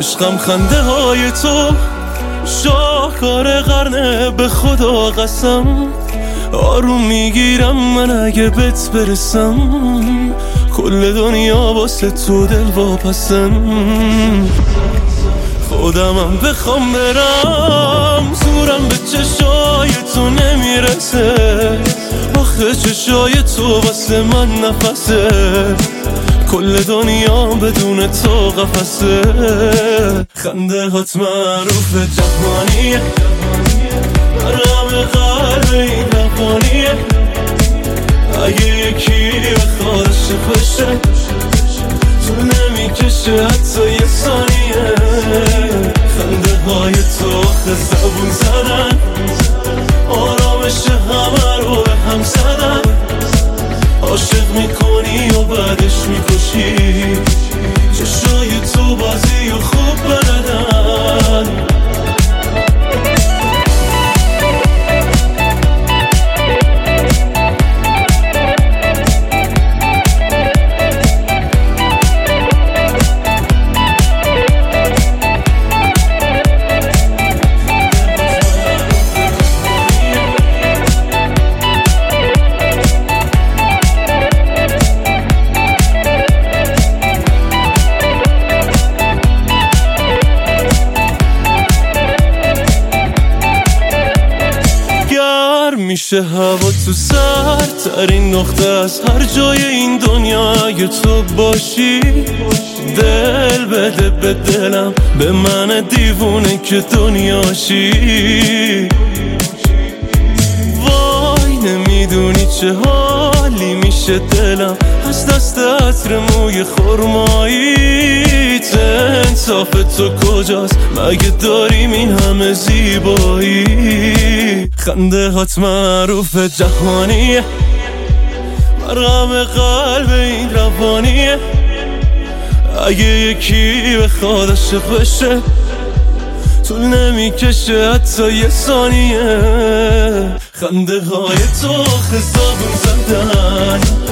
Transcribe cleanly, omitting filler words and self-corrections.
عشقم خنده های تو شاهکار قرنه، به خدا قسم آروم میگیرم من اگه بهت برسم، کل دنیا واسه تو دل واپسم. خودمم بخوام برم زورم به چشای تو نمیرسه، آخه چشای تو واسه من نفسه، کل دنیا بدون تو قفسه. خنده هات معروف جهانیه، برام قلب این روانیه، اگه یکی بخوادش خوشه تو نمیکشه حتی یه ثانیه. خنده های تو آخه زبون زدن، آرامش همه رو به هم زدن، عاشق میکنی و بعدش میکشی، چشای تو بازی و خوب بلدن. میشه هوا تو سردترین نقطه از هر جای این دنیا اگه تو باشی، دل بده به دلم، به من دیوونه که دنیاشی. وای نمیدونی چه حالی میشه دلم از دست عطر موی خرماییت. انصاف تو کجاست مگه داریم این همه زیبایی؟ خنده هات معروف جهانیه، مرهم قلب این روانیه، اگه یکی بخوادش بشه طول نمیکشه حتی یه ثانیه. خنده های تو خزابون زدن،